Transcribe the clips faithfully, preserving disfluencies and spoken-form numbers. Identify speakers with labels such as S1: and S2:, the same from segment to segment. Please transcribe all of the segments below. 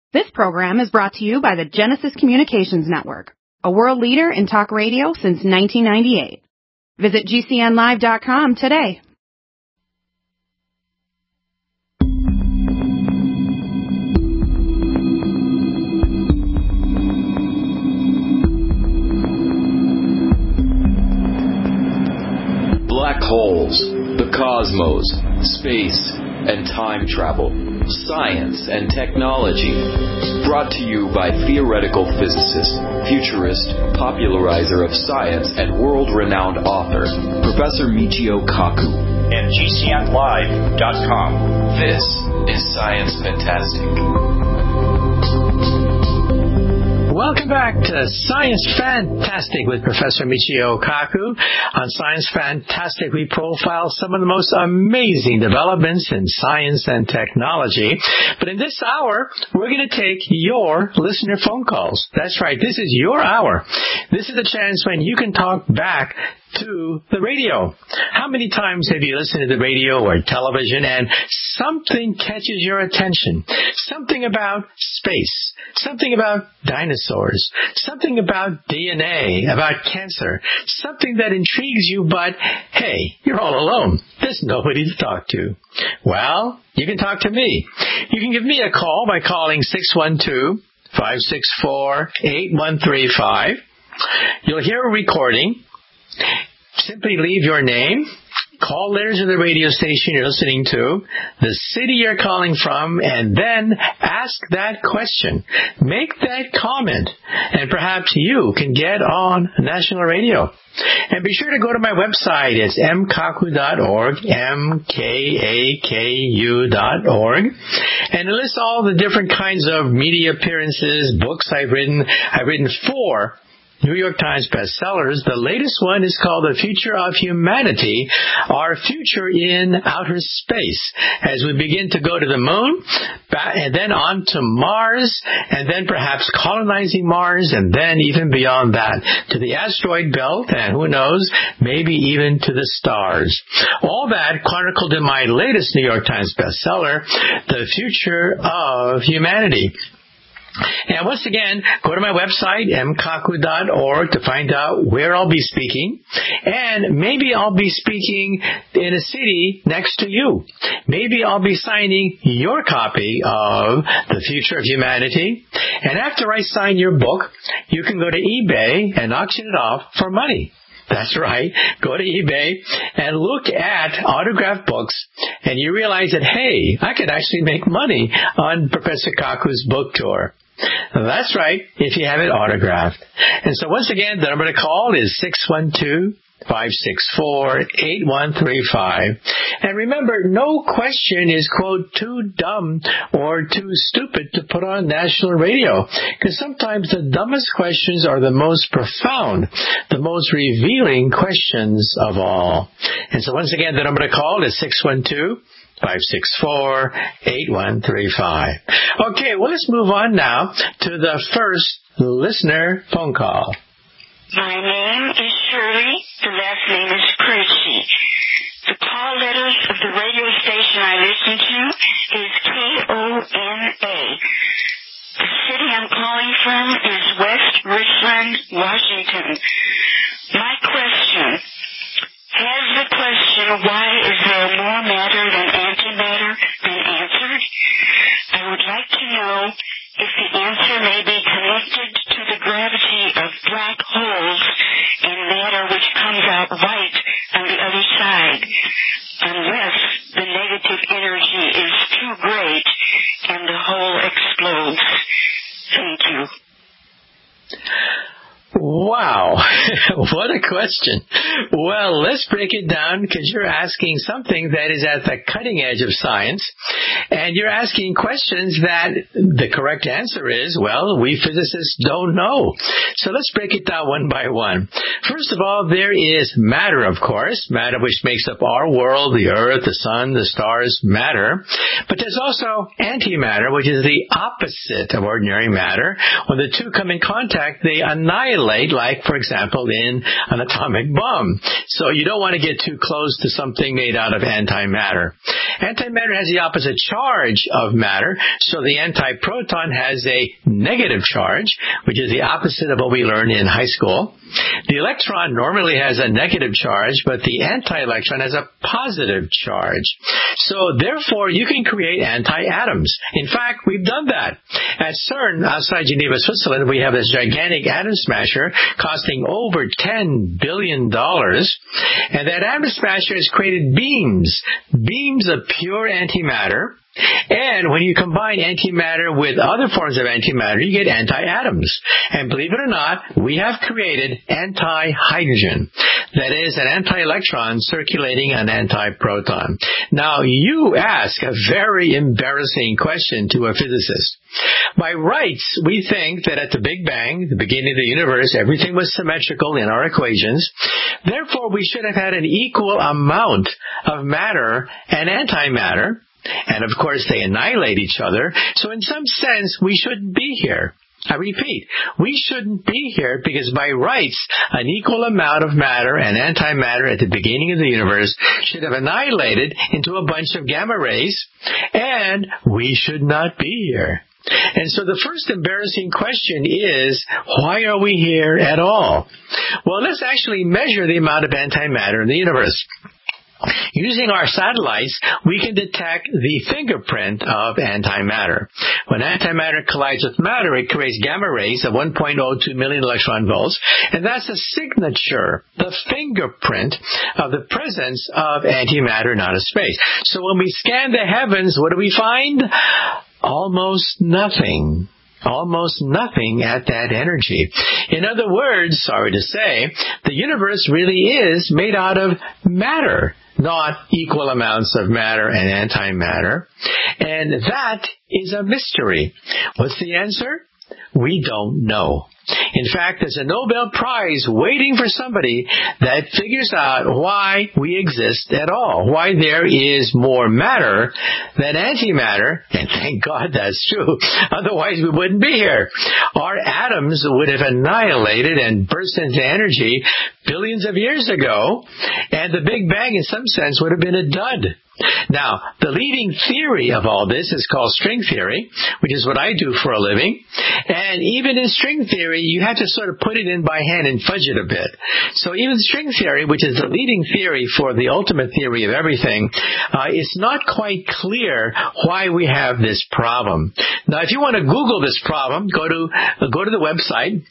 S1: This program is brought to you by the Genesis Communications Network, a world leader in talk radio since nineteen ninety-eight. Visit G C N live dot com today.
S2: Black holes, the cosmos, space, and time travel, science and technology. Brought to you by theoretical physicist, futurist, popularizer of science, and world-renowned author, Professor Michio Kaku.
S3: And G C N live dot com.
S2: This is Science Fantastic.
S4: Welcome back to Science Fantastic with Professor Michio Kaku. On Science Fantastic, we profile some of the most amazing developments in science and technology. But in this hour, we're going to take your listener phone calls. That's right, this is your hour. This is the chance when you can talk back to the radio. How many times have you listened to the radio or television and something catches your attention? Something about space, something about dinosaurs, something about D N A, about cancer, something that intrigues you, but hey, you're all alone. There's nobody to talk to. Well, you can talk to me. You can give me a call by calling six one two, five six four, eight one three five. You'll hear a recording. Simply leave your name, call letters of the radio station you're listening to, the city you're calling from, and then ask that question. Make that comment, and perhaps you can get on national radio. And be sure to go to my website. It's m kaku dot org, M K A K U dot org. And it lists all the different kinds of media appearances, books I've written. I've written four New York Times bestsellers. The latest one is called The Future of Humanity, Our Future in Outer Space, as we begin to go to the moon, and then on to Mars, and then perhaps colonizing Mars, and then even beyond that to the asteroid belt, and who knows, maybe even to the stars. All that chronicled in my latest New York Times bestseller, The Future of Humanity. And once again, go to my website, m kaku dot org, to find out where I'll be speaking. And maybe I'll be speaking in a city next to you. Maybe I'll be signing your copy of The Future of Humanity. And after I sign your book, you can go to eBay and auction it off for money. That's right. Go to eBay and look at autographed books, and you realize that, hey, I could actually make money on Professor Kaku's book tour. That's right, if you have it autographed. And so once again, the number to call is six one two, five six four, eight one three five. And remember, no question is, quote, too dumb or too stupid to put on national radio. Because sometimes the dumbest questions are the most profound, the most revealing questions of all. And so once again, the number to call is six one two, five six four, eight one three five. Okay, well, let's move on now to the first listener phone call.
S5: My name is Shirley. The last name is Percy. The call letters of the radio station I listen to is K O N A. The city I'm calling from is West Richland, Washington. My question, has the question, why is there more matter than antimatter, been answered? I would like to know if the answer may be connected to the gravity of black holes and matter which comes out white on the other side, unless the negative energy is too great and the hole explodes. Thank you.
S4: Wow. What a question. Well, let's break it down, because you're asking something that is at the cutting edge of science, and you're asking questions that the correct answer is, well, we physicists don't know. So let's break it down one by one. First of all, there is matter, of course, matter which makes up our world, the earth, the sun, the stars, matter. But there's also antimatter, which is the opposite of ordinary matter. When the two come in contact, they annihilate, like, for example, in an atomic bomb. So you don't want to get too close to something made out of antimatter. Antimatter has the opposite charge of matter, so the antiproton has a negative charge, which is the opposite of what we learned in high school. The electron normally has a negative charge, but the anti-electron has a positive charge. So therefore, you can create anti-atoms. In fact, we've done that. At CERN, outside Geneva, Switzerland, we have this gigantic atom smasher costing over ten billion dollars. And that atom smasher has created beams, beams of pure antimatter. And when you combine antimatter with other forms of antimatter, you get anti-atoms. And believe it or not, we have created anti-hydrogen. That is, an anti-electron circulating an anti-proton. Now, you ask a very embarrassing question to a physicist. By rights, we think that at the Big Bang, the beginning of the universe, everything was symmetrical in our equations. Therefore, we should have had an equal amount of matter and antimatter. And of course, they annihilate each other. So in some sense, we shouldn't be here. I repeat, we shouldn't be here because by rights, an equal amount of matter and antimatter at the beginning of the universe should have annihilated into a bunch of gamma rays, and we should not be here. And so the first embarrassing question is, why are we here at all? Well, let's actually measure the amount of antimatter in the universe. Using our satellites, we can detect the fingerprint of antimatter. When antimatter collides with matter, it creates gamma rays of one point zero two million electron volts, and that's a signature, the fingerprint of the presence of antimatter in outer space. So when we scan the heavens, what do we find? Almost nothing. Almost nothing at that energy. In other words, sorry to say, the universe really is made out of matter, not equal amounts of matter and antimatter. And that is a mystery. What's the answer? We don't know. In fact, there's a Nobel Prize waiting for somebody that figures out why we exist at all, why there is more matter than antimatter, and thank God that's true. Otherwise, we wouldn't be here. Our atoms would have annihilated and burst into energy billions of years ago, and the Big Bang, in some sense, would have been a dud. Now, the leading theory of all this is called string theory, which is what I do for a living. And even in string theory, you have to sort of put it in by hand and fudge it a bit. So even string theory, which is the leading theory for the ultimate theory of everything, uh, it's not quite clear why we have this problem. Now, if you want to Google this problem, go to uh, go to the website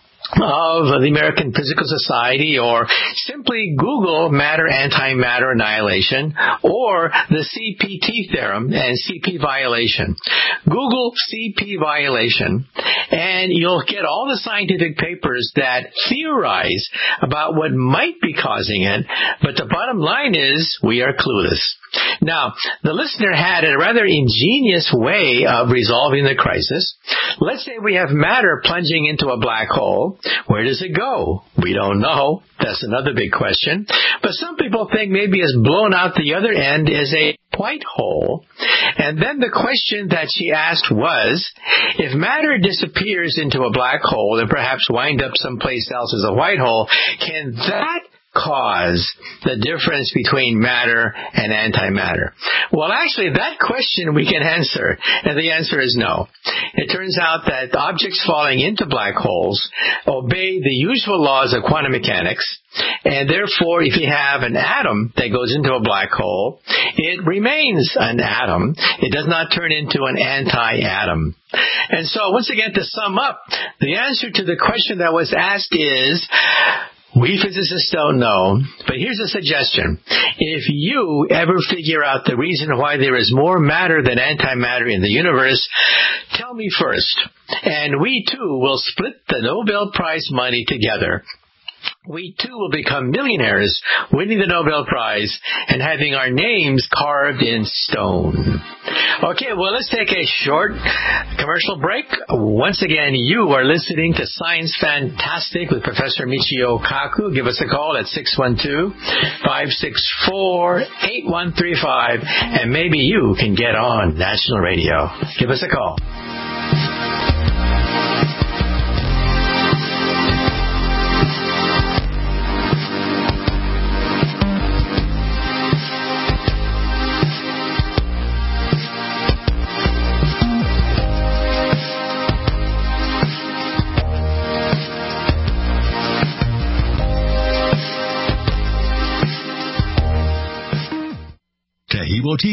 S4: of the American Physical Society, or simply Google matter antimatter annihilation or the C P T theorem and C P violation. Google C P violation and you'll get all the scientific papers that theorize about what might be causing it, but the bottom line is we are clueless. Now, the listener had a rather ingenious way of resolving the crisis. Let's say we have matter plunging into a black hole. Where does it go? We don't know. That's another big question. But some people think maybe it's blown out the other end as a white hole. And then the question that she asked was, if matter disappears into a black hole and perhaps wind up someplace else as a white hole, can that cause the difference between matter and antimatter? Well, actually, that question we can answer, and the answer is no. It turns out that objects falling into black holes obey the usual laws of quantum mechanics, and therefore, if you have an atom that goes into a black hole, it remains an atom. It does not turn into an anti-atom. And so, once again, to sum up, the answer to the question that was asked is, we physicists don't know, but here's a suggestion. If you ever figure out the reason why there is more matter than antimatter in the universe, tell me first, and we too will split the Nobel Prize money together. We too will become millionaires, winning the Nobel Prize and having our names carved in stone. Okay, well, let's take a short commercial break. Once again, you are listening to Science Fantastic with Professor Michio Kaku. Give us a call at six one two, five six four, eight one three five, and maybe you can get on national radio. Give us a call.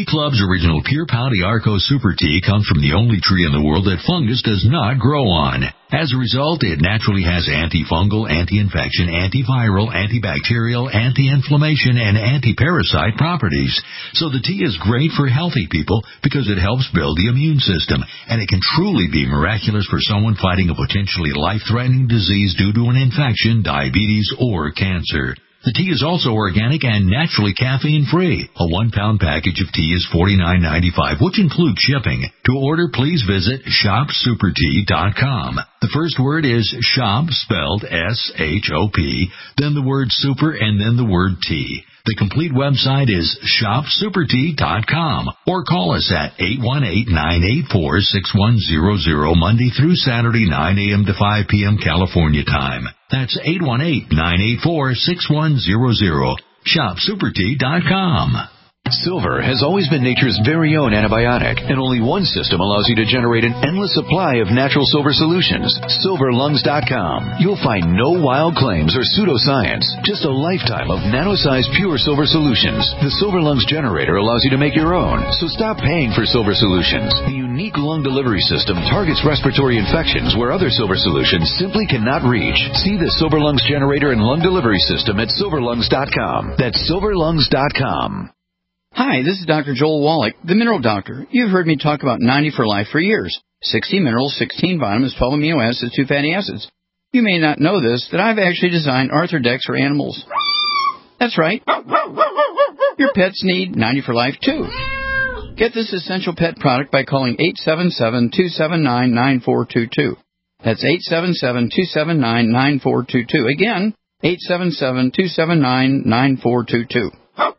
S6: Club's original Pure Pau d'Arco Super Tea comes from the only tree in the world that fungus does not grow on. As a result, it naturally has antifungal, anti-infection, antiviral, antibacterial, anti-inflammation, and anti-parasite properties. So the tea is great for healthy people because it helps build the immune system, and it can truly be miraculous for someone fighting a potentially life-threatening disease due to an infection, diabetes, or cancer. The tea is also organic and naturally caffeine-free. A one-pound package of tea is forty-nine ninety-five, which includes shipping. To order, please visit shop super tea dot com. The first word is shop, spelled S H O P, then the word super, and then the word tea. The complete website is shop super tea dot com, or call us at eight one eight, nine eight four, six one zero zero Monday through Saturday, nine a.m. to five p.m. California time. That's eight one eight, nine eight four, six one zero zero. shop super tea dot com.
S2: Silver has always been nature's very own antibiotic, and only one system allows you to generate an endless supply of natural silver solutions. silver lungs dot com. You'll find no wild claims or pseudoscience, just a lifetime of nano-sized pure silver solutions. The Silver Lungs generator allows you to make your own, so stop paying for silver solutions. The unique lung delivery system targets respiratory infections where other silver solutions simply cannot reach. See the Silver Lungs generator and lung delivery system at silver lungs dot com. That's silver lungs dot com.
S7: Hi, this is Doctor Joel Wallach, the Mineral Doctor. You've heard me talk about ninety for Life for years. sixty minerals, sixteen vitamins, twelve amino acids, two fatty acids. You may not know this, that I've actually designed Arthrodex for animals. That's right. Your pets need ninety for Life, too. Get this essential pet product by calling eight seven seven, two seven nine, nine four two two. That's eight seven seven, two seven nine, nine four two two. Again, eight seven seven, two seven nine, nine four two two.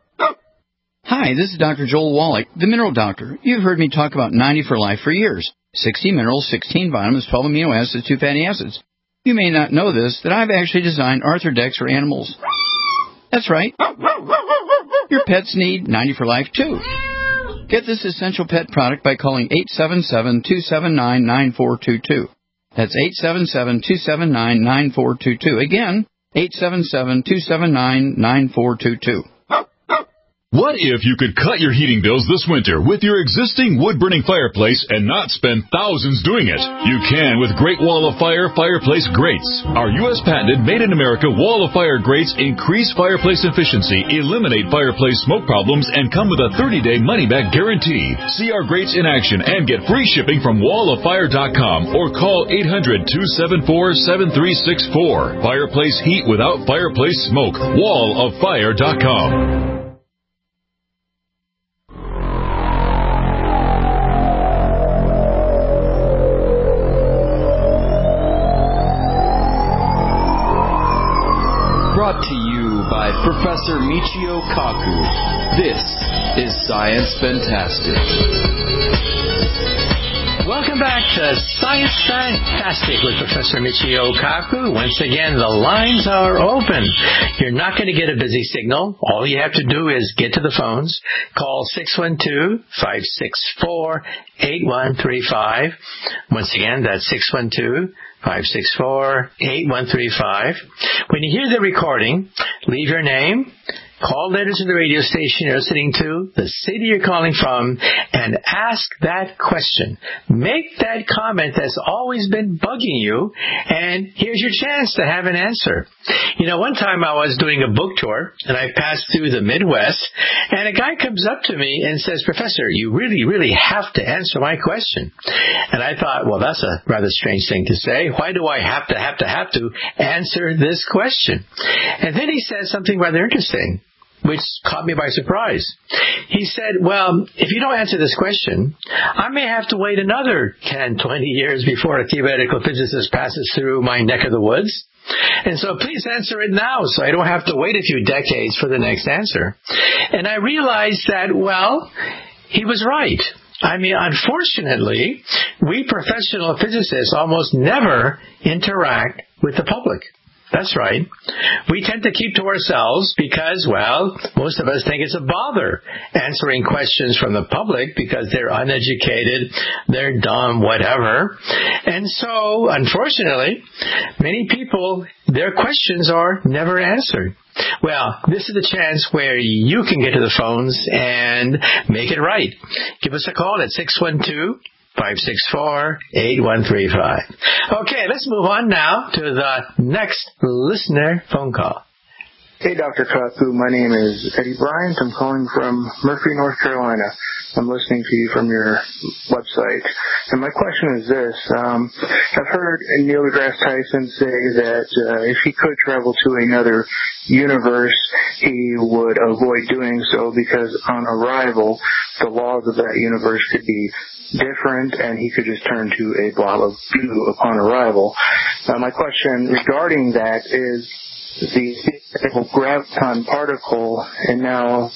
S7: Hi, this is Doctor Joel Wallach, the Mineral Doctor. You've heard me talk about ninety for Life for years. sixty minerals, sixteen vitamins, twelve amino acids, two fatty acids. You may not know this, that I've actually designed Arthrodex for animals. That's right. Your pets need ninety for Life, too. Get this essential pet product by calling eight seven seven, two seven nine, nine four two two. That's eight seven seven, two seven nine, nine four two two. Again, eight seven seven, two seven nine, nine four two two.
S8: What if you could cut your heating bills this winter with your existing wood-burning fireplace and not spend thousands doing it? You can with Great Wall of Fire fireplace grates. Our U S patented made-in-America Wall of Fire grates increase fireplace efficiency, eliminate fireplace smoke problems, and come with a thirty-day money-back guarantee. See our grates in action and get free shipping from wall of fire dot com or call eight hundred, two seven four, seven three six four. Fireplace heat without fireplace smoke. wall of fire dot com.
S2: Brought to you by Professor Michio Kaku. This is Science Fantastic.
S4: Welcome back to Science Fantastic with Professor Michio Kaku. Once again, the lines are open. You're not going to get a busy signal. All you have to do is get to the phones. Call six one two, five six four, eight one three five. Once again, that's six one two, five six four, eight one three five. When you hear the recording, leave your name, call letters to the radio station you're listening to, the city you're calling from, and ask that question. Make that comment that's always been bugging you, and here's your chance to have an answer. You know, one time I was doing a book tour, and I passed through the Midwest, and a guy comes up to me and says, "Professor, you really, really have to answer my question." And I thought, well, that's a rather strange thing to say. Why do I have to, have to, have to answer this question? And then he said something rather interesting, which caught me by surprise. He said, well, if you don't answer this question, I may have to wait another ten, twenty years before a theoretical physicist passes through my neck of the woods. And so please answer it now so I don't have to wait a few decades for the next answer. And I realized that, well, he was right. I mean, unfortunately, we professional physicists almost never interact with the public. That's right. We tend to keep to ourselves because, well, most of us think it's a bother answering questions from the public because they're uneducated, they're dumb, whatever. And so, unfortunately, many people, their questions are never answered. Well, this is the chance where you can get to the phones and make it right. Give us a call at six one two, five six four, eight one three five. Okay, let's move on now to the next listener phone call.
S9: Hey, Doctor Kaku. My name is Eddie Bryant. I'm calling from Murphy, North Carolina. I'm listening to you from your website. And my question is this. Um, I've heard Neil deGrasse Tyson say that uh, if he could travel to another universe, he would avoid doing so because on arrival, the laws of that universe could be different, and he could just turn to a blob of goo upon arrival. Uh, my question regarding that is the graviton particle, and now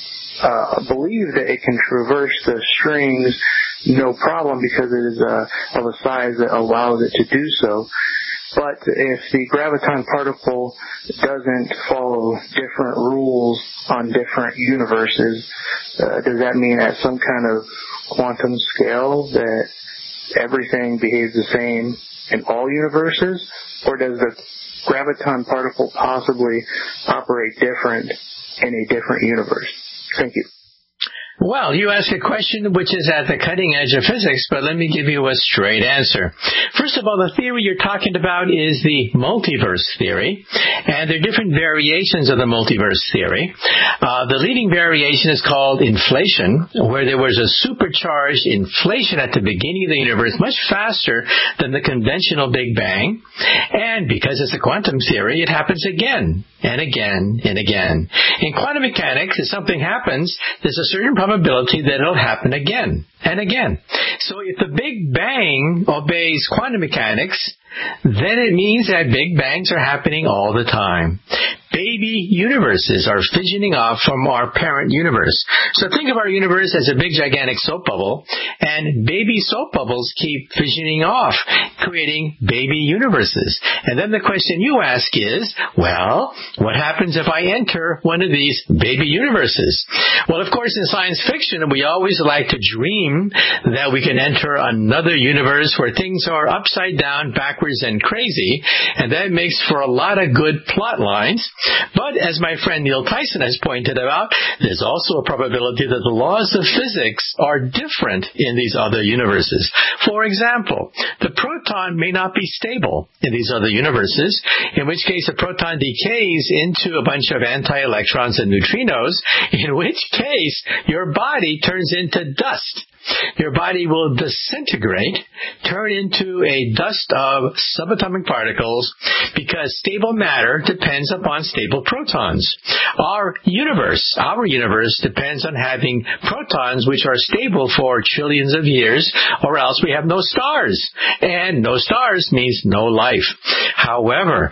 S9: uh, believe that it can traverse the strings no problem because it is uh, of a size that allows it to do so. But if the graviton particle doesn't follow different rules on different universes, uh, does that mean at some kind of quantum scale that everything behaves the same in all universes? Or does the graviton particle possibly operate different in a different universe? Thank you.
S4: Well, you ask a question which is at the cutting edge of physics, but let me give you a straight answer. First of all, the theory you're talking about is the multiverse theory, and there are different variations of the multiverse theory. Uh, the leading variation is called inflation, where there was a supercharged inflation at the beginning of the universe much faster than the conventional Big Bang, and because it's a quantum theory, it happens again and again and again. In quantum mechanics, if something happens, there's a certain probability that it'll happen again and again. So if the Big Bang obeys quantum mechanics, then it means that Big Bangs are happening all the time. Baby universes are fissioning off from our parent universe. So think of our universe as a big, gigantic soap bubble, and baby soap bubbles keep fissioning off, creating baby universes. And then the question you ask is, well, what happens if I enter one of these baby universes? Well, of course, in science fiction, we always like to dream that we can enter another universe where things are upside down, backwards, and crazy, and that makes for a lot of good plot lines. But as my friend Neil Tyson has pointed out, there's also a probability that the laws of physics are different in these other universes. For example, the proton may not be stable in these other universes, in which case a proton decays into a bunch of anti-electrons and neutrinos, in which case your body turns into dust. Your body will disintegrate, turn into a dust of subatomic particles, because stable matter depends upon stable protons. Our universe, our universe depends on having protons which are stable for trillions of years, or else we have no stars. And no stars means no life. However,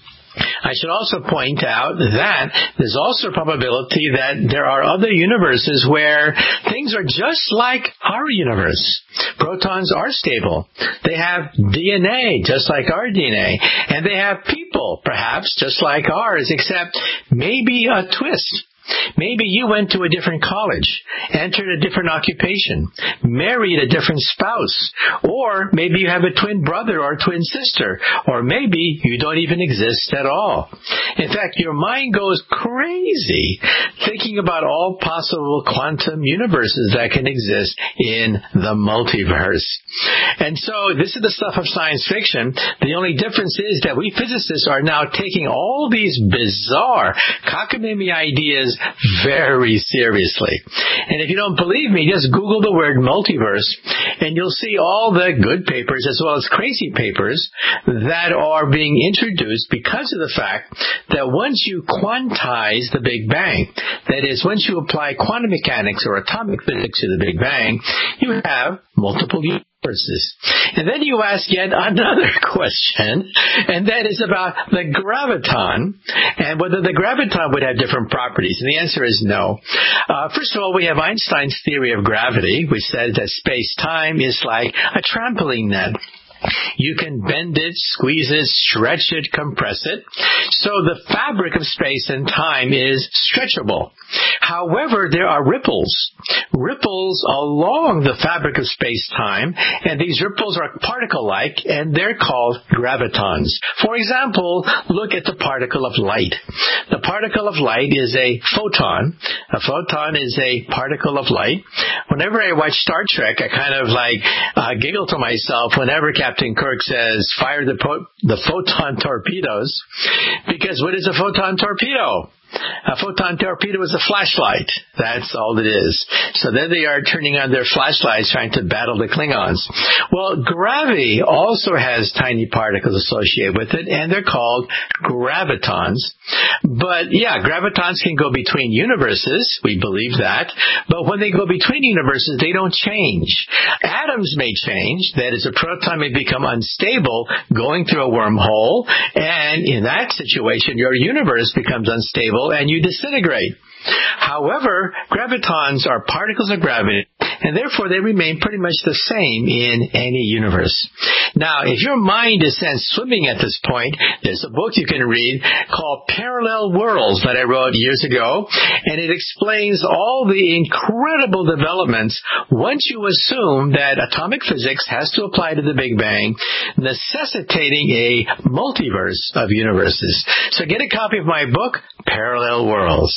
S4: I should also point out that there's also a probability that there are other universes where things are just like our universe. Protons are stable. They have D N A just like our D N A. And they have people, perhaps, just like ours, except maybe a twist. Maybe you went to a different college, entered a different occupation, married a different spouse, or maybe you have a twin brother or twin sister, or maybe you don't even exist at all. In fact, your mind goes crazy thinking about all possible quantum universes that can exist in the multiverse. And so this is the stuff of science fiction. The only difference is that we physicists are now taking all these bizarre cockamamie ideas very seriously. And if you don't believe me, just Google the word multiverse, and you'll see all the good papers as well as crazy papers that are being introduced because of the fact that once you quantize the Big Bang, that is, once you apply quantum mechanics or atomic physics to the Big Bang, you have multiple universes. And then you ask yet another question, and that is about the graviton, and whether the graviton would have different properties. And the answer is no. Uh, first of all, we have Einstein's theory of gravity, which says that space-time is like a trampoline net. You can bend it, squeeze it, stretch it, compress it. So the fabric of space and time is stretchable. However, there are ripples. Ripples along the fabric of space-time, and these ripples are particle-like, and they're called gravitons. For example, look at the particle of light. The particle of light is a photon. A photon is a particle of light. Whenever I watch Star Trek, I kind of like uh, giggle to myself whenever Captain Kirk says, fire the, po- the photon torpedoes, because what is a photon torpedo? A photon torpedo is a flashlight. That's all it is. So there they are turning on their flashlights trying to battle the Klingons. Well, gravity also has tiny particles associated with it, and they're called gravitons. But yeah, gravitons can go between universes. We believe that. But when they go between universes, they don't change. Atoms may change. That is, a proton may become unstable going through a wormhole, and in that situation, your universe becomes unstable and you disintegrate. However, gravitons are particles of gravity, and therefore they remain pretty much the same in any universe. Now, if your mind is sent swimming at this point, there's a book you can read called Parallel Worlds that I wrote years ago, and it explains all the incredible developments once you assume that atomic physics has to apply to the Big Bang, necessitating a multiverse of universes. So get a copy of my book, Parallel Worlds.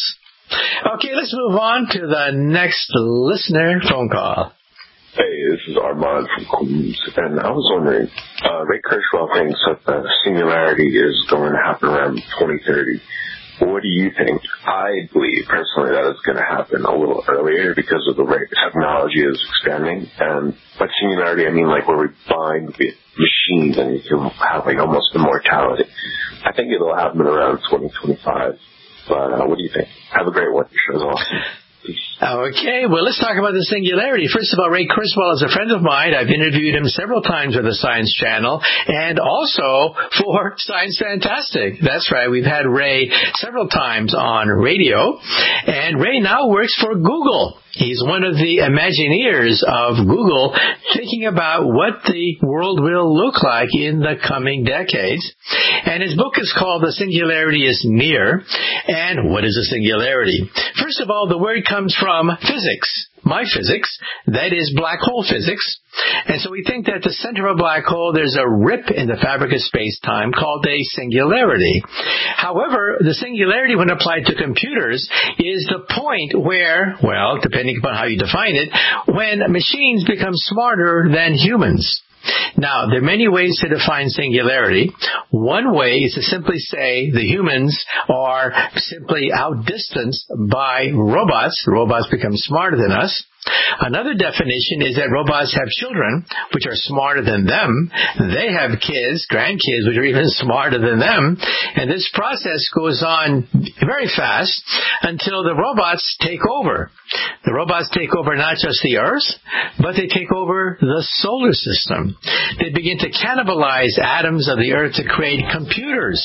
S4: Okay, let's move on to the next listener phone call.
S10: Hey, this is Armand from Queens, and I was wondering, uh, Ray Kurzweil thinks that the singularity is going to happen around twenty thirty. What do you think? I believe, personally, that it's going to happen a little earlier because of the way technology is expanding. And by singularity, I mean like where we bind with machines and you can have like almost immortality. I think it'll happen around twenty twenty-five. But uh, what do you think? Have a great one. Your show's awesome. Peace.
S4: Okay, well, let's talk about the singularity. First of all, Ray Kurzweil is a friend of mine. I've interviewed him several times with the Science Channel and also for Science Fantastic. That's right. We've had Ray several times on radio, and Ray now works for Google. He's one of the Imagineers of Google, thinking about what the world will look like in the coming decades. And his book is called The Singularity is Near. And what is a singularity? First of all, the word comes from physics. My physics, that is black hole physics. And so we think that at the center of a black hole, there's a rip in the fabric of space-time called a singularity. However, the singularity when applied to computers is the point where, well, depending upon how you define it, when machines become smarter than humans. Now, there are many ways to define singularity. One way is to simply say the humans are simply outdistanced by robots. Robots become smarter than us. Another definition is that robots have children, which are smarter than them. They have kids, grandkids, which are even smarter than them. And this process goes on very fast until the robots take over. The robots take over not just the Earth, but they take over the solar system. They begin to cannibalize atoms of the Earth to create computers,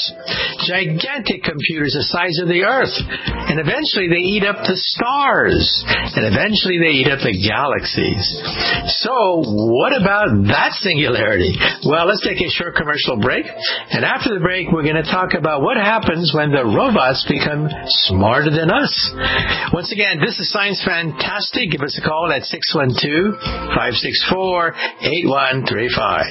S4: gigantic computers the size of the Earth. And eventually they eat up the stars. And eventually they eat up the galaxies. So, what about that singularity? Well, let's take a short commercial break. And after the break, we're going to talk about what happens when the robots become smarter than us. Once again, this is Science Fantastic. Give us a call at six one two, five six four, eight one three five.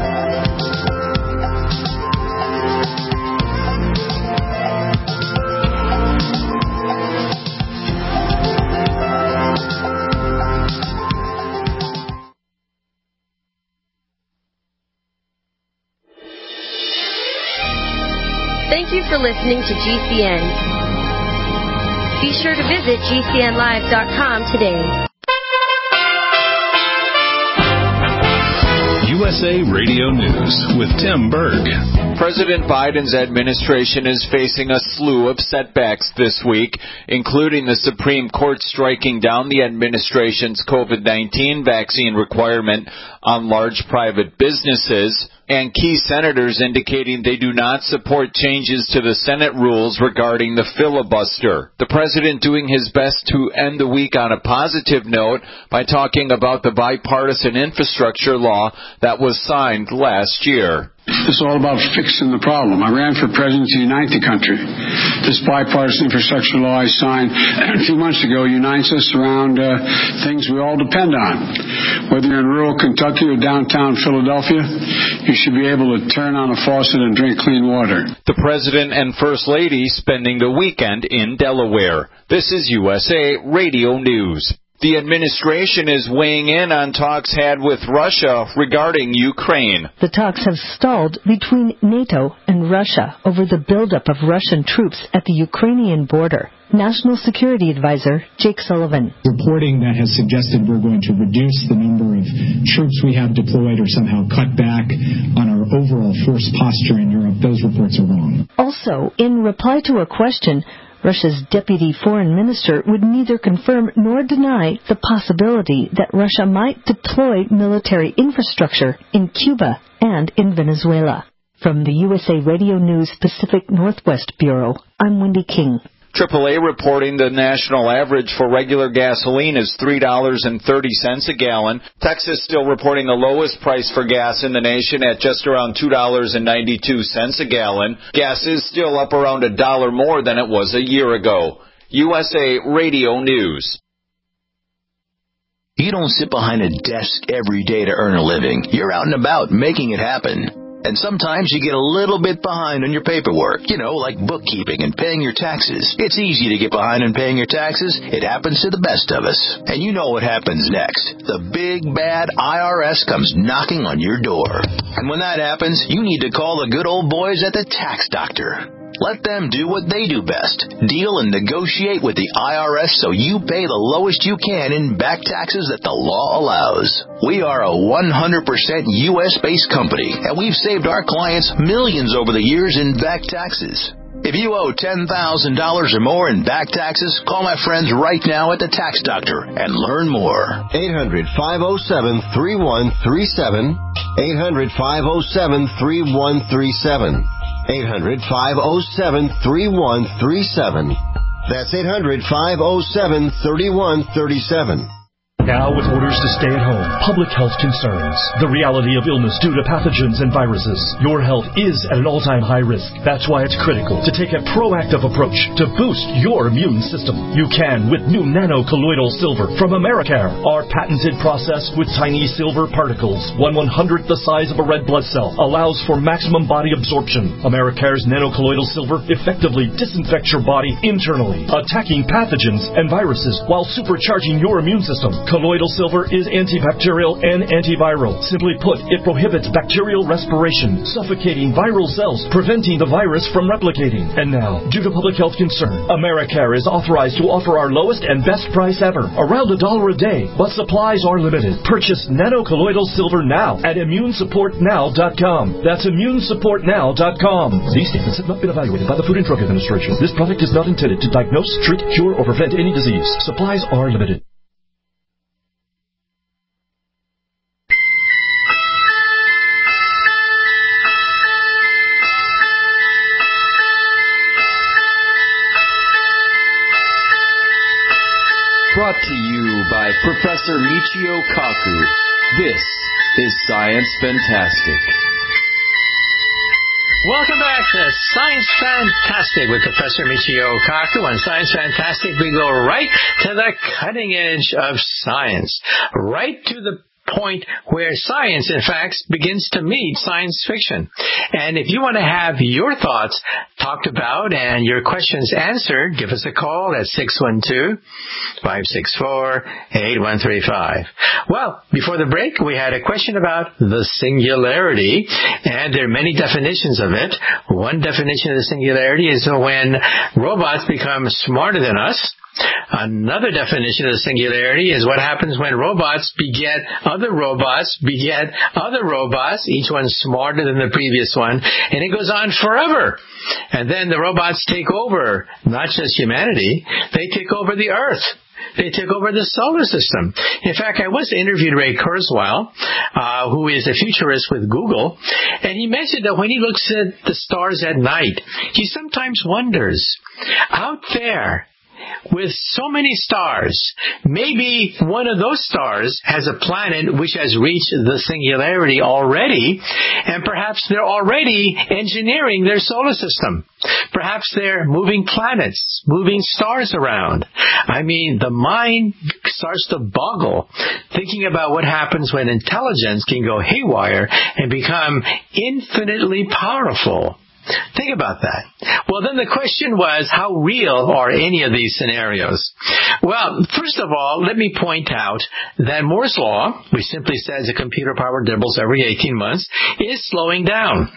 S11: Thank you for listening to G C N. Be sure to visit G C N live dot com today.
S8: U S A Radio News with Tim Berg.
S2: President Biden's administration is facing a slew of setbacks this week, including the Supreme Court striking down the administration's COVID nineteen vaccine requirement
S12: on large private businesses, and key senators indicating they do not support changes to the Senate rules regarding the filibuster. The president doing his best to end the week on a positive note by talking about the bipartisan infrastructure law that was signed last year.
S13: It's all about fixing the problem. I ran for president to unite the country. This bipartisan infrastructure law I signed a few months ago unites us around uh, things we all depend on. Whether you're in rural Kentucky or downtown Philadelphia, you should be able to turn on a faucet and drink clean water.
S12: The president and first lady spending the weekend in Delaware. This is U S A Radio News. The administration is weighing in on talks had with Russia regarding Ukraine.
S14: The talks have stalled between NATO and Russia over the buildup of Russian troops at the Ukrainian border. National Security Advisor Jake Sullivan.
S15: Reporting that has suggested we're going to reduce the number of troops we have deployed or somehow cut back on our overall force posture in Europe, those reports are wrong.
S14: Also, in reply to a question, Russia's deputy foreign minister would neither confirm nor deny the possibility that Russia might deploy military infrastructure in Cuba and in Venezuela. From the U S A Radio News Pacific Northwest Bureau, I'm Wendy King.
S12: triple A reporting the national average for regular gasoline is three dollars and thirty cents a gallon. Texas still reporting the lowest price for gas in the nation at just around two dollars and ninety-two cents a gallon. Gas is still up around a dollar more than it was a year ago. U S A Radio News.
S16: You don't sit behind a desk every day to earn a living. You're out and about making it happen. And sometimes you get a little bit behind on your paperwork, you know, like bookkeeping and paying your taxes. It's easy to get behind on paying your taxes. It happens to the best of us. And you know what happens next. The big, bad I R S comes knocking on your door. And when that happens, you need to call the good old boys at the Tax Doctor. Let them do what they do best. Deal and negotiate with the I R S so you pay the lowest you can in back taxes that the law allows. We are a one hundred percent U S-based company, and we've saved our clients millions over the years in back taxes. If you owe ten thousand dollars or more in back taxes, call my friends right now at the Tax Doctor and learn more.
S17: eight hundred, five oh seven, three one three seven. eight hundred, five oh seven, three one three seven. eight hundred, five oh seven, three one three seven. That's eight hundred, five oh seven, three one three seven.
S18: Now with orders to stay at home, public health concerns, the reality of illness due to pathogens and viruses, your health is at an all-time high risk. That's why it's critical to take a proactive approach to boost your immune system. You can with new nano-colloidal silver from Americare. Our patented process with tiny silver particles, one one-hundredth the size of a red blood cell, allows for maximum body absorption. Americare's nano-colloidal silver effectively disinfects your body internally, attacking pathogens and viruses while supercharging your immune system. Colloidal silver is antibacterial and antiviral. Simply put, it prohibits bacterial respiration, suffocating viral cells, preventing the virus from replicating. And now, due to public health concern, Americare is authorized to offer our lowest and best price ever, around a dollar a day, but supplies are limited. Purchase nano-colloidal silver now at immune support now dot com. That's immune support now dot com. These statements have not been evaluated by the Food and Drug Administration. This product is not intended to diagnose, treat, cure, or prevent any disease. Supplies are limited.
S2: Brought to you by Professor Michio Kaku. This is Science Fantastic.
S4: Welcome back to Science Fantastic with Professor Michio Kaku. On Science Fantastic, we go right to the cutting edge of science, right to the point where science, in fact, begins to meet science fiction. And if you want to have your thoughts talked about and your questions answered, give us a call at six one two, five six four, eight one three five. Well, before the break, we had a question about the singularity, and there are many definitions of it. One definition of the singularity is when robots become smarter than us. Another definition of the singularity is what happens when robots beget other robots, beget other robots, each one smarter than the previous one, and it goes on forever. And then the robots take over, not just humanity, they take over the earth. They took over the solar system. In fact, I once interviewed Ray Kurzweil, uh, who is a futurist with Google, and he mentioned that when he looks at the stars at night, he sometimes wonders, out there, with so many stars, maybe one of those stars has a planet which has reached the singularity already, and perhaps they're already engineering their solar system. Perhaps they're moving planets, moving stars around. I mean, the mind starts to boggle thinking about what happens when intelligence can go haywire and become infinitely powerful. Think about that. Well, then the question was, how real are any of these scenarios? Well, first of all, let me point out that Moore's Law, which simply says a computer power doubles every eighteen months, is slowing down.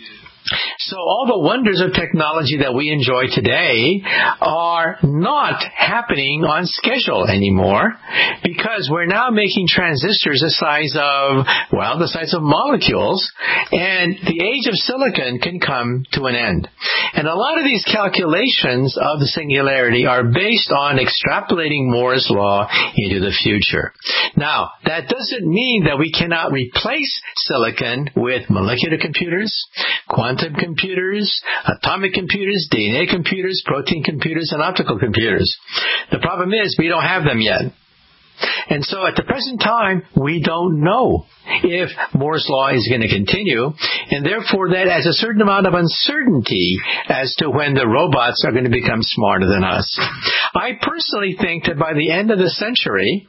S4: So all the wonders of technology that we enjoy today are not happening on schedule anymore because we're now making transistors the size of, well, the size of molecules, and the age of silicon can come to an end. And a lot of these calculations of the singularity are based on extrapolating Moore's Law into the future. Now, that doesn't mean that we cannot replace silicon with molecular computers, quantum Quantum computers, atomic computers, D N A computers, protein computers, and optical computers. The problem is we don't have them yet. And so at the present time, we don't know if Moore's Law is going to continue, and therefore that has a certain amount of uncertainty as to when the robots are going to become smarter than us. I personally think that by the end of the century,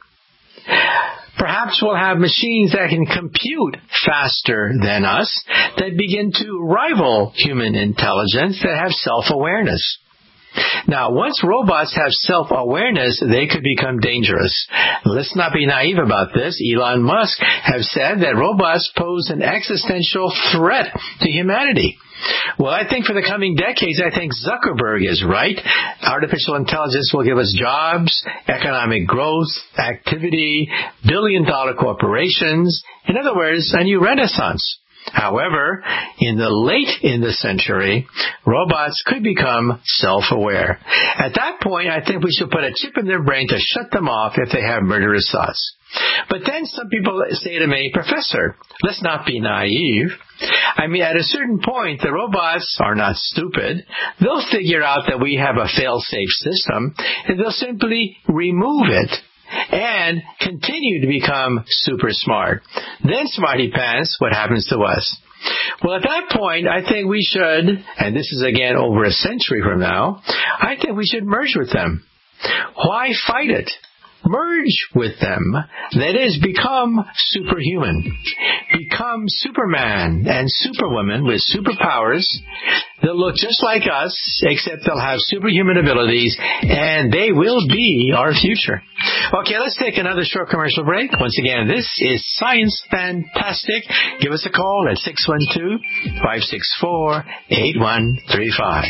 S4: perhaps we'll have machines that can compute faster than us, that begin to rival human intelligence, that have self-awareness. Now, once robots have self-awareness, they could become dangerous. Let's not be naive about this. Elon Musk has said that robots pose an existential threat to humanity. Well, I think for the coming decades, I think Zuckerberg is right. Artificial intelligence will give us jobs, economic growth, activity, billion-dollar corporations. In other words, a new renaissance. However, in the late in the century, robots could become self-aware. At that point, I think we should put a chip in their brain to shut them off if they have murderous thoughts. But then some people say to me, Professor, let's not be naive. I mean, at a certain point, the robots are not stupid. They'll figure out that we have a fail-safe system, and they'll simply remove it and continue to become super smart. Then, smarty pants, what happens to us? Well, at that point, I think we should, and this is again over a century from now, I think we should merge with them. Why fight it? Merge with them. That is, become superhuman. Become Superman and Superwoman with superpowers. They'll look just like us, except they'll have superhuman abilities, and they will be our future. Okay, let's take another short commercial break. Once again, this is Science Fantastic. Give us a call at six one two, five six four, eight one three five.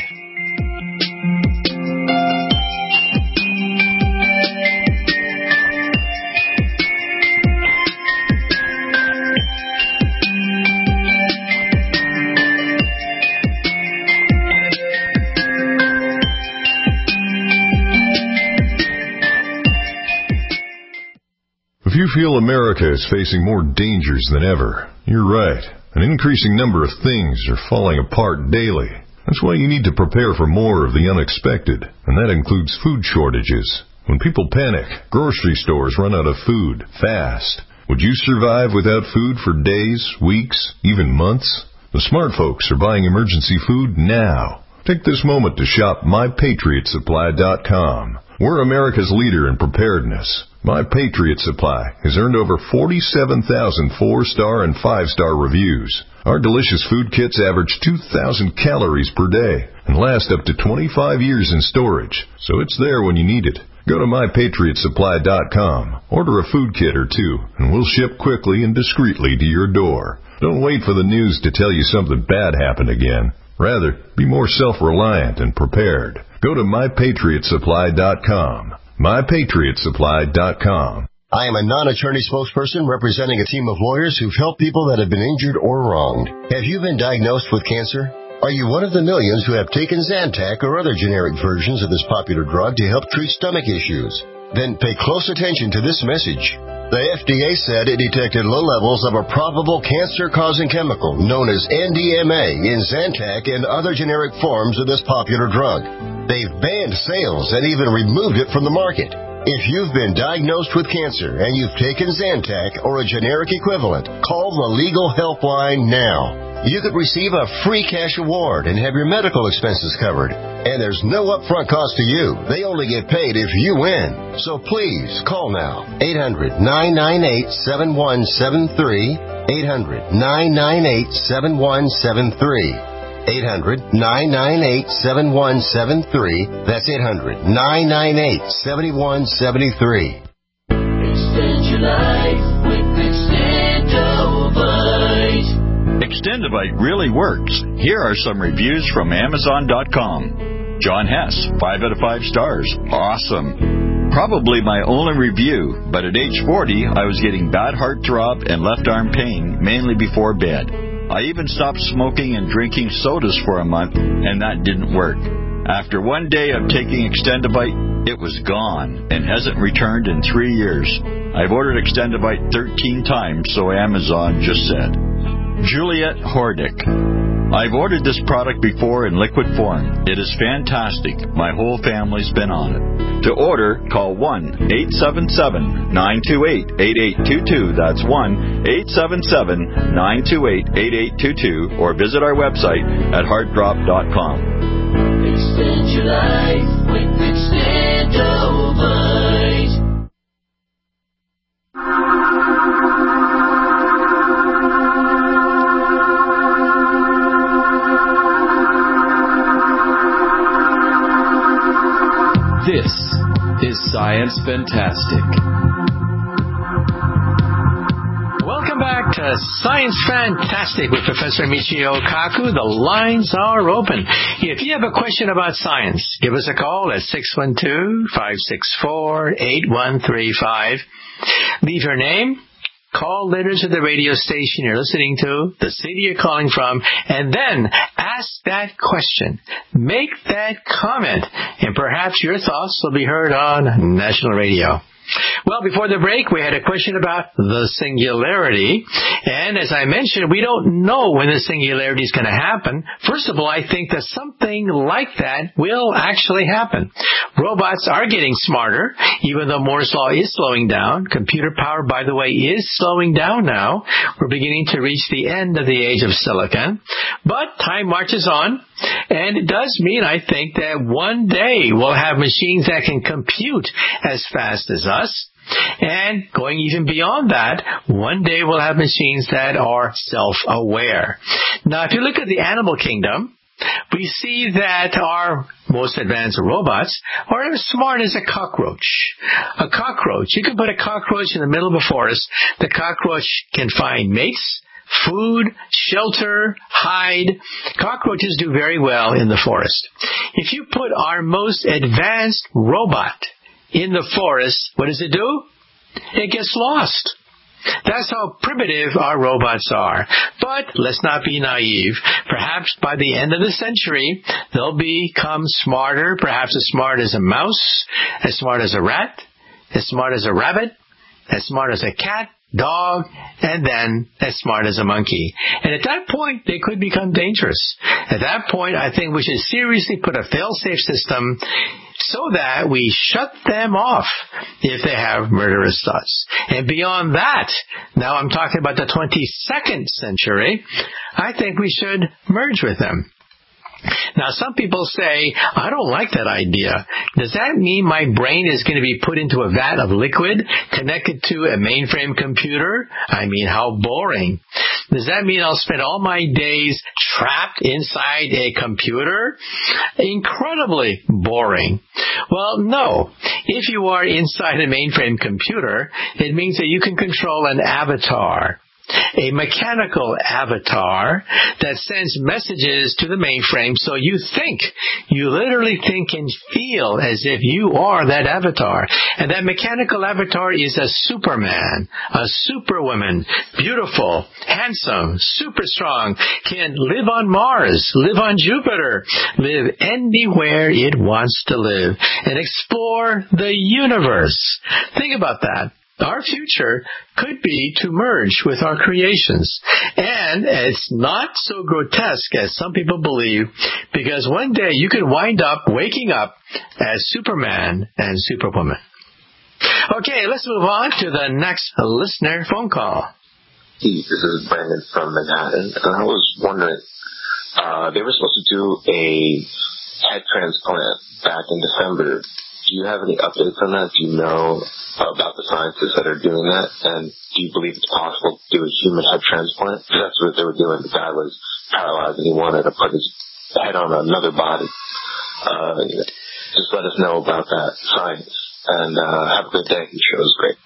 S19: If you feel America is facing more dangers than ever, you're right. An increasing number of things are falling apart daily. That's why you need to prepare for more of the unexpected, and that includes food shortages. When people panic, grocery stores run out of food fast. Would you survive without food for days, weeks, even months? The smart folks are buying emergency food now. Take this moment to shop my patriot supply dot com. We're America's leader in preparedness. My Patriot Supply has earned over forty-seven thousand four-star and five-star reviews. Our delicious food kits average two thousand calories per day and last up to twenty-five years in storage, so it's there when you need it. Go to my patriot supply dot com, order a food kit or two, and we'll ship quickly and discreetly to your door. Don't wait for the news to tell you something bad happened again. Rather, be more self-reliant and prepared. Go to my patriot supply dot com. my patriot supply dot com.
S17: I am a non-attorney spokesperson representing a team of lawyers who've helped people that have been injured or wronged. Have you been diagnosed with cancer? Are you one of the millions who have taken Zantac or other generic versions of this popular drug to help treat stomach issues? Then pay close attention to this message. The F D A said it detected low levels of a probable cancer-causing chemical known as N D M A in Zantac and other generic forms of this popular drug. They've banned sales and even removed it from the market. If you've been diagnosed with cancer and you've taken Zantac or a generic equivalent, call the Legal Helpline now. You could receive a free cash award and have your medical expenses covered. And there's no upfront cost to you. They only get paid if you win. So please, call now. eight hundred, nine nine eight, seven one seven three. eight hundred, nine nine eight, seven one seven three. eight hundred, nine nine eight, seven one seven three. That's eight hundred, nine nine eight, seven one seven three.
S20: Extend your life with Extendovite.
S21: Extendovite really works. Here are some reviews from Amazon dot com. John Hess, five out of five stars. Awesome. Probably my only review, but at age forty, I was getting bad heart throb and left arm pain, mainly before bed. I even stopped smoking and drinking sodas for a month, and that didn't work. After one day of taking Extendovite, it was gone and hasn't returned in three years. I've ordered Extendovite thirteen times, so Amazon just said. Juliet Hordick. I've ordered this product before in liquid form. It is fantastic. My whole family's been on it. To order, call one eight seven seven, nine two eight, eight eight two two. That's one eight seven seven, nine two eight, eight eight two two, or visit our website at heartdrop dot com.
S20: Extend your life with Extendovite.
S2: This is Science Fantastic.
S4: Welcome back to Science Fantastic with Professor Michio Kaku. The lines are open. If you have a question about science, give us a call at six one two, five six four, eight one three five. Leave your name, call letters to the radio station you're listening to, the city you're calling from, and then ask that question. Make that comment, and perhaps your thoughts will be heard on national radio. Well, before the break, we had a question about the singularity. And as I mentioned, we don't know when the singularity is going to happen. First of all, I think that something like that will actually happen. Robots are getting smarter, even though Moore's Law is slowing down. Computer power, by the way, is slowing down now. We're beginning to reach the end of the age of silicon. But time marches on. And it does mean, I think, that one day we'll have machines that can compute as fast as us. And going even beyond that, one day we'll have machines that are self-aware. Now, if you look at the animal kingdom, we see that our most advanced robots are as smart as a cockroach. A cockroach, you can put a cockroach in the middle of a forest. The cockroach can find mates, food, shelter, hide. Cockroaches do very well in the forest. If you put our most advanced robot in the forest, what does it do? It gets lost. That's how primitive our robots are. But let's not be naive. Perhaps by the end of the century, they'll become smarter, perhaps as smart as a mouse, as smart as a rat, as smart as a rabbit, as smart as a cat, dog, and then as smart as a monkey. And at that point, they could become dangerous. At that point, I think we should seriously put a fail-safe system so that we shut them off if they have murderous thoughts. And beyond that, now I'm talking about the twenty-second century, I think we should merge with them. Now, some people say, I don't like that idea. Does that mean my brain is going to be put into a vat of liquid connected to a mainframe computer? I mean, how boring. Does that mean I'll spend all my days trapped inside a computer? Incredibly boring. Well, no. If you are inside a mainframe computer, it means that you can control an avatar. a mechanical avatar that sends messages to the mainframe so you think, you literally think and feel as if you are that avatar. And that mechanical avatar is a superman, a superwoman, beautiful, handsome, super strong, can live on Mars, live on Jupiter, live anywhere it wants to live, and explore the universe. Think about that. Our future could be to merge with our creations. And it's not so grotesque as some people believe, because one day you could wind up waking up as Superman and Superwoman. Okay, let's move on to the next listener phone call.
S10: Hey, this is Brandon from Manhattan, and I was wondering, uh, they were supposed to do a head transplant back in December. Do you have any updates on that? Do you know about the scientists that are doing that? And do you believe it's possible to do a human head transplant? Because that's what they were doing. The guy was paralyzed and he wanted to put his head on another body. Uh, just let us know about that science. And uh, have a good day. The show is great.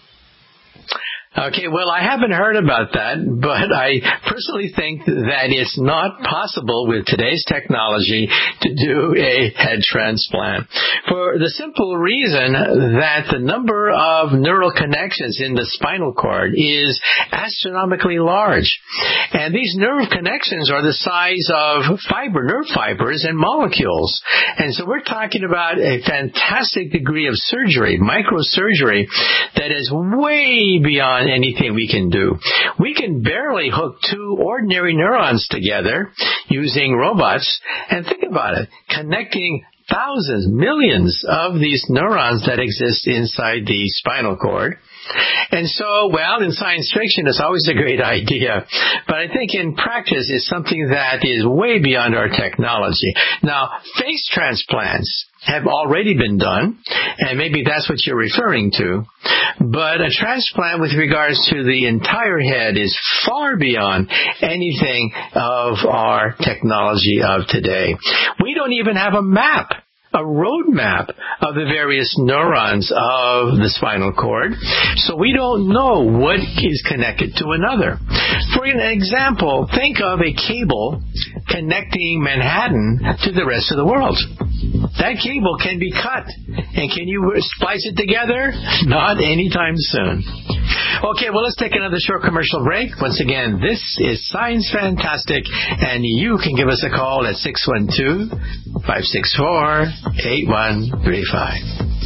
S4: Okay, well, I haven't heard about that, but I personally think that it's not possible with today's technology to do a head transplant. For the simple reason that the number of neural connections in the spinal cord is astronomically large. And these nerve connections are the size of fiber, nerve fibers and molecules. And so we're talking about a fantastic degree of surgery, microsurgery, that is way beyond anything we can do. We can barely hook two ordinary neurons together using robots, and think about it, connecting thousands, millions of these neurons that exist inside the spinal cord. And so, well, in science fiction, it's always a great idea. But I think in practice, it's something that is way beyond our technology. Now, face transplants have already been done, and maybe that's what you're referring to. But a transplant with regards to the entire head is far beyond anything of our technology of today. We don't even have a map, a roadmap of the various neurons of the spinal cord, so we don't know what is connected to another. For an example, think of a cable connecting Manhattan to the rest of the world. That cable can be cut, and can you splice it together? Not anytime soon. Okay, well, let's take another short commercial break. Once again, this is Science Fantastic, and you can give us a call at six one two, five six four, eight one three five.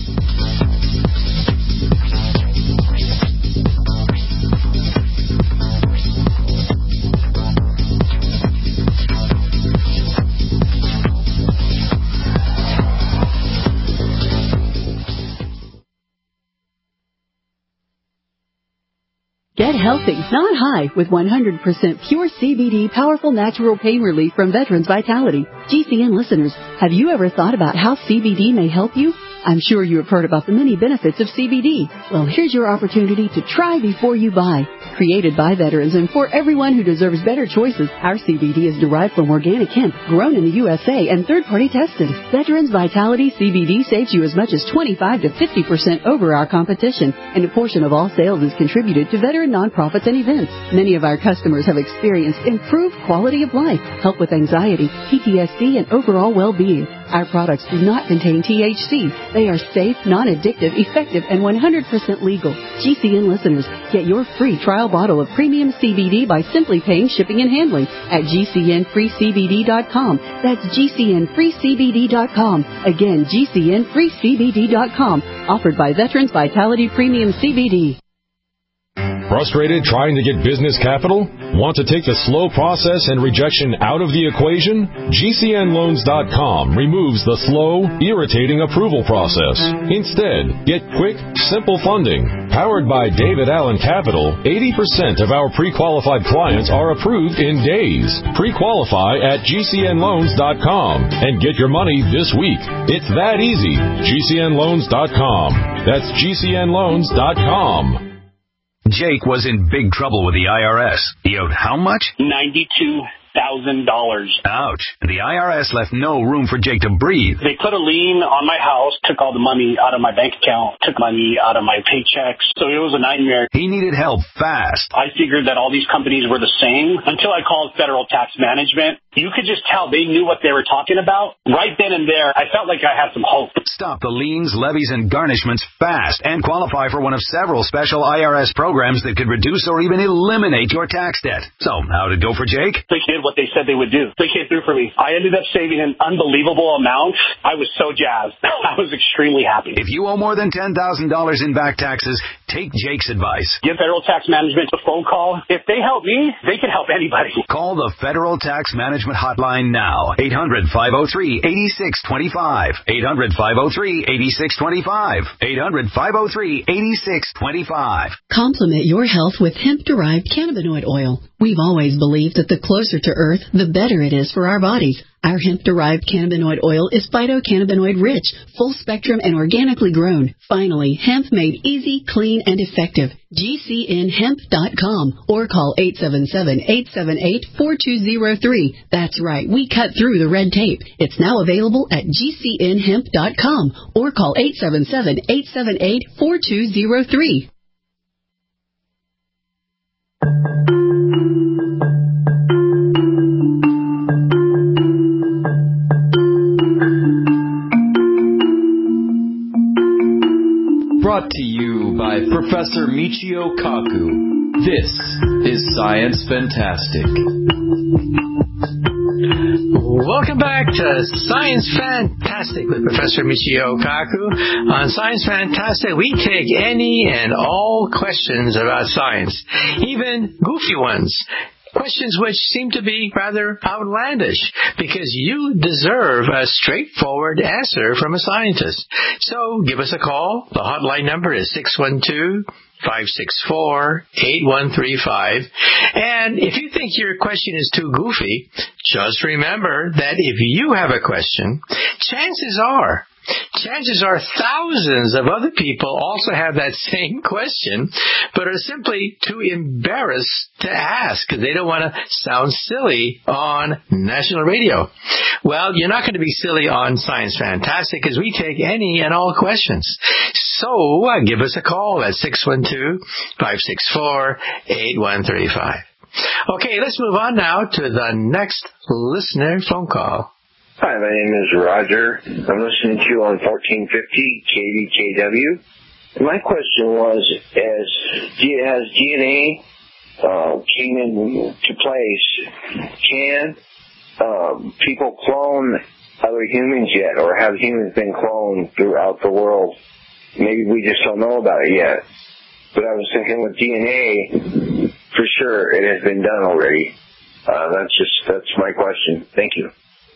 S1: Get healthy, not high, with one hundred percent pure C B D powerful natural pain relief from Veterans Vitality. G C N listeners, have you ever thought about how C B D may help you? I'm sure you have heard about the many benefits of C B D. Well, here's your opportunity to try before you buy. Created by veterans and for everyone who deserves better choices, our C B D is derived from organic hemp, grown in the U S A and third-party tested. Veterans Vitality C B D saves you as much as twenty-five to fifty percent over our competition, and a portion of all sales is contributed to veteran nonprofits and events. Many of our customers have experienced improved quality of life, help with anxiety, P T S D, and overall well-being. Our products do not contain T H C. They are safe, non-addictive, effective, and one hundred percent legal. G C N listeners, get your free trial bottle of premium C B D by simply paying shipping and handling at G C N free C B D dot com. That's G C N free C B D dot com. Again, G C N free C B D dot com. Offered by Veterans Vitality Premium C B D.
S22: Frustrated trying to get business capital? Want to take the slow process and rejection out of the equation? G C N loans dot com removes the slow, irritating approval process. Instead, get quick, simple funding. Powered by David Allen Capital, eighty percent of our pre-qualified clients are approved in days. Pre-qualify at G C N loans dot com and get your money this week. It's that easy. G C N loans dot com. That's G C N loans dot com.
S23: Jake was in big trouble with the I R S. He owed how much?
S3: ninety-two
S5: thousand dollars.
S6: Ouch. The I R S left no room for Jake to breathe.
S5: They put a lien on my house, took all the money out of my bank account, took money out of my paychecks. So it was a nightmare.
S6: He needed help fast.
S5: I figured that all these companies were the same until I called Federal Tax Management. You could just tell they knew what they were talking about. Right then and there, I felt like I had some hope.
S6: Stop the liens, levies, and garnishments fast and qualify for one of several special I R S programs that could reduce or even eliminate your tax debt. So, how'd it go for Jake?
S5: They did what they said they would do. They came through for me. I ended up saving an unbelievable amount. I was so jazzed. I was extremely happy.
S6: If you owe more than ten thousand dollars in back taxes, take Jake's advice.
S5: Give Federal Tax Management a phone call. If they help me, they can help anybody.
S6: Call the Federal Tax Management Hotline now. eight hundred, five oh three, eight six two five. eight hundred, five oh three, eight six two five. eight hundred, five oh three, eight six two five.
S1: Complement your health with hemp-derived cannabinoid oil. We've always believed that the closer to Earth, the better it is for our bodies. Our hemp-derived cannabinoid oil is phytocannabinoid-rich, full-spectrum, and organically grown. Finally, hemp made easy, clean, and effective. G C N hemp dot com or call eight seven seven, eight seven eight, four two zero three. That's right, we cut through the red tape. It's now available at G C N hemp dot com or call eight seven seven, eight seven eight, four two zero three.
S2: Brought to you by Professor Michio Kaku. This is Science Fantastic.
S4: Welcome back to Science Fantastic with Professor Michio Kaku. On Science Fantastic, we take any and all questions about science, even goofy ones. Questions which seem to be rather outlandish, because you deserve a straightforward answer from a scientist. So give us a call. The hotline number is six one two, five six four, eight one three five. And if you think your question is too goofy, just remember that if you have a question, chances are Chances are thousands of other people also have that same question, but are simply too embarrassed to ask because they don't want to sound silly on national radio. Well, you're not going to be silly on Science Fantastic because we take any and all questions. So uh, give us a call at six one two, five six four, eight one three five. Okay, let's move on now to the next listener phone call.
S23: Hi, my name is Roger. I'm listening to you on fourteen fifty K D K W. My question was, as, as D N A uh, came into place, can um, people clone other humans yet, or have humans been cloned throughout the world? Maybe we just don't know about it yet. But I was thinking with D N A, for sure it has been done already. Uh, that's just, that's my question. Thank you.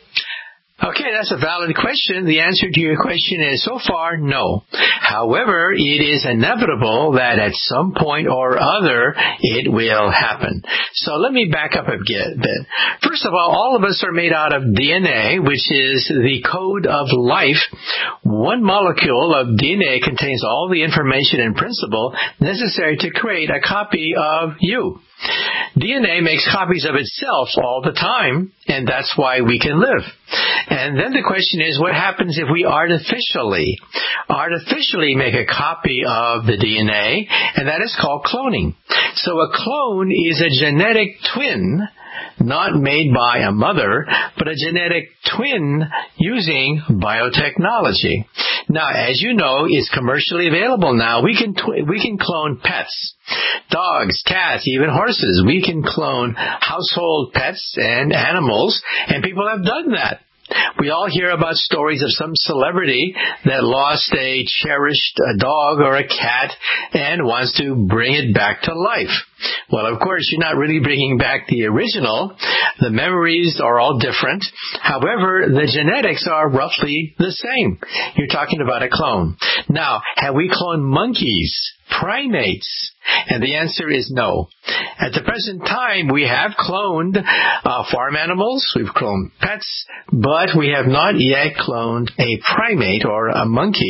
S4: Okay, that's a valid question. The answer to your question is so far, no. However, it is inevitable that at some point or other it will happen. So let me back up a bit. First of all, all of us are made out of D N A, which is the code of life. One molecule of D N A contains all the information and principle necessary to create a copy of you. D N A makes copies of itself all the time, and that's why we can live. And then the question is, what happens if we artificially, artificially make a copy of the D N A, and that is called cloning. So a clone is a genetic twin, not made by a mother, but a genetic twin using biotechnology. Now, as you know, it's commercially available now. We can tw- we can clone pets, dogs, cats, even horses. We can clone household pets and animals, and people have done that. We all hear about stories of some celebrity that lost a cherished a dog or a cat and wants to bring it back to life. Well, of course, you're not really bringing back the original. The memories are all different. However, the genetics are roughly the same. You're talking about a clone. Now, have we cloned monkeys, primates? And the answer is no. At the present time, we have cloned uh, farm animals, we've cloned pets, but we have not yet cloned a primate or a monkey.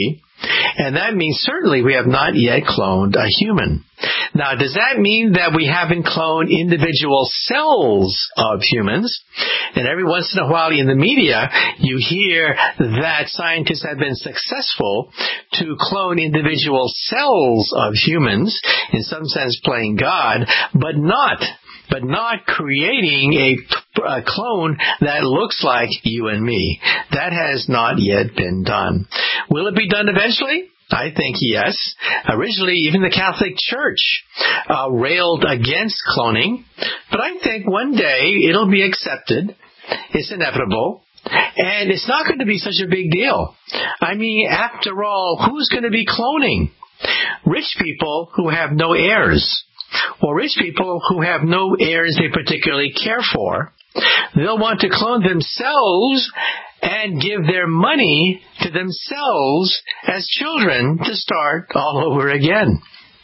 S4: And that means certainly we have not yet cloned a human. Now, does that mean that we haven't cloned individual cells of humans? And every once in a while in the media, you hear that scientists have been successful to clone individual cells of humans, in some sense playing God, but not but not creating a, a clone that looks like you and me. That has not yet been done. Will it be done eventually? I think yes. Originally, even the Catholic Church uh, railed against cloning, but I think one day it'll be accepted. It's inevitable. And it's not going to be such a big deal. I mean, after all, who's going to be cloning? Rich people who have no heirs. Or rich people who have no heirs they particularly care for. They'll want to clone themselves and give their money to themselves as children to start all over again.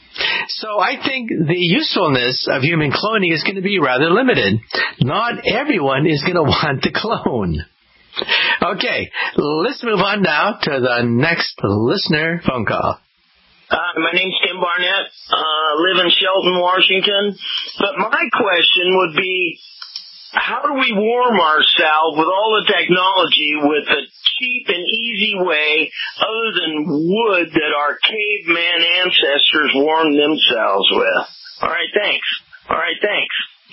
S4: So I think the usefulness of human cloning is going to be rather limited. Not everyone is going to want to clone. Okay, let's move on now to the next listener phone call.
S7: Uh, my name's Tim Barnett. Uh, live in Shelton, Washington. But my question would be, how do we warm ourselves with all the technology with a cheap and easy way other than wood that our caveman ancestors warmed themselves with? All right, thanks. All right, thanks.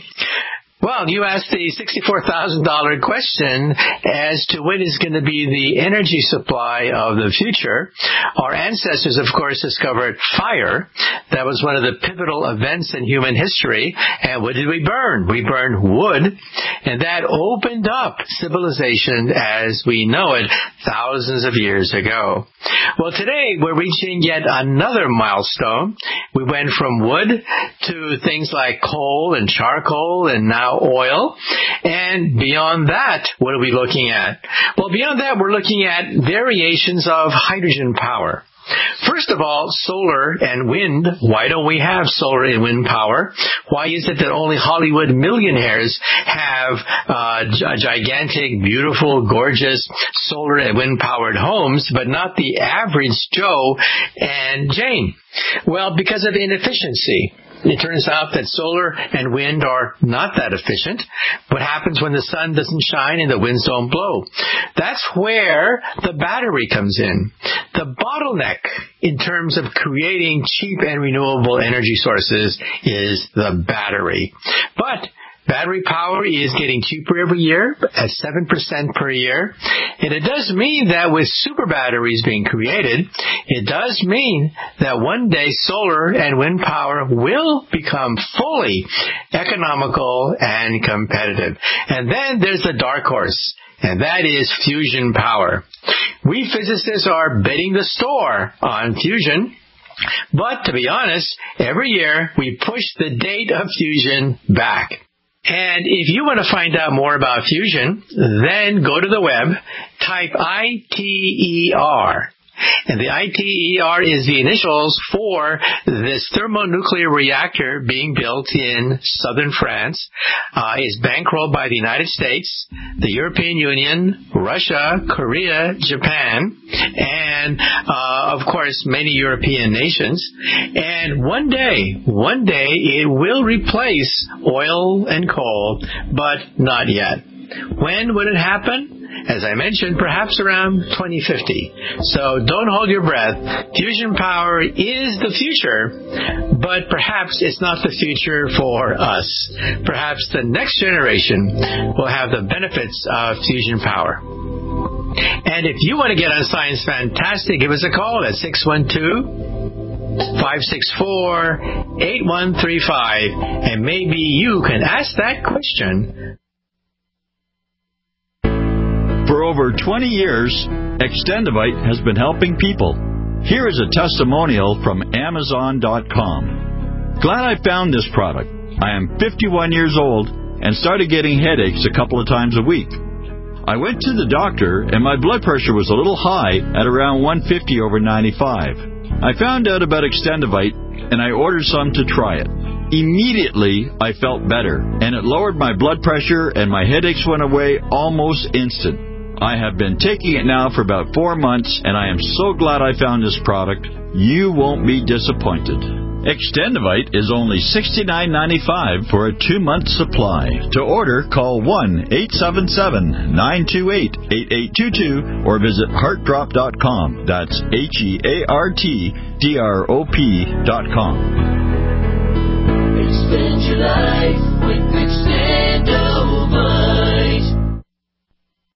S4: Well, you asked the sixty-four thousand dollars question as to when is going to be the energy supply of the future. Our ancestors, of course, discovered fire. That was one of the pivotal events in human history. And what did we burn? We burned wood. And that opened up civilization as we know it thousands of years ago. Well, today we're reaching yet another milestone. We went from wood to things like coal and charcoal and now oil. And beyond that, what are we looking at? Well, beyond that, we're looking at variations of hydrogen power. First of all, solar and wind. Why don't we have solar and wind power? Why is it that only Hollywood millionaires have uh, g- gigantic, beautiful, gorgeous solar and wind-powered homes, but not the average Joe and Jane? Well, because of inefficiency. It turns out that solar and wind are not that efficient. What happens when the sun doesn't shine and the winds don't blow? That's where the battery comes in. The bottleneck in terms of creating cheap and renewable energy sources is the battery. But battery power is getting cheaper every year at seven percent per year. And it does mean that with super batteries being created, it does mean that one day solar and wind power will become fully economical and competitive. And then there's the dark horse, and that is fusion power. We physicists are betting the store on fusion. But to be honest, every year we push the date of fusion back. And if you want to find out more about fusion, then go to the web, type I T E R. And the I T E R is the initials for this thermonuclear reactor being built in southern France. Uh, is bankrolled by the United States, the European Union, Russia, Korea, Japan, and, uh, of course, many European nations. And one day, one day, it will replace oil and coal, but not yet. When would it happen? As I mentioned, perhaps around twenty fifty. So don't hold your breath. Fusion power is the future, but perhaps it's not the future for us. Perhaps the next generation will have the benefits of fusion power. And if you want to get on Science Fantastic, give us a call at six one two, five six four, eight one three five, and maybe you can ask that question.
S21: For over twenty years, Extendivite has been helping people. Here is a testimonial from Amazon dot com. Glad I found this product. I am fifty-one years old and started getting headaches a couple of times a week. I went to the doctor and my blood pressure was a little high at around one fifty over ninety-five. I found out about Extendivite and I ordered some to try it. Immediately, I felt better, and it lowered my blood pressure and my headaches went away almost instant. I have been taking it now for about four months, and I am so glad I found this product. You won't be disappointed. Extendivite is only sixty-nine ninety-five for a two-month supply. To order, call one eight seven seven, nine two eight, eight eight two two or visit heart drop dot com. That's H E A R T D R O P dot com.
S20: Extend your life with Extend.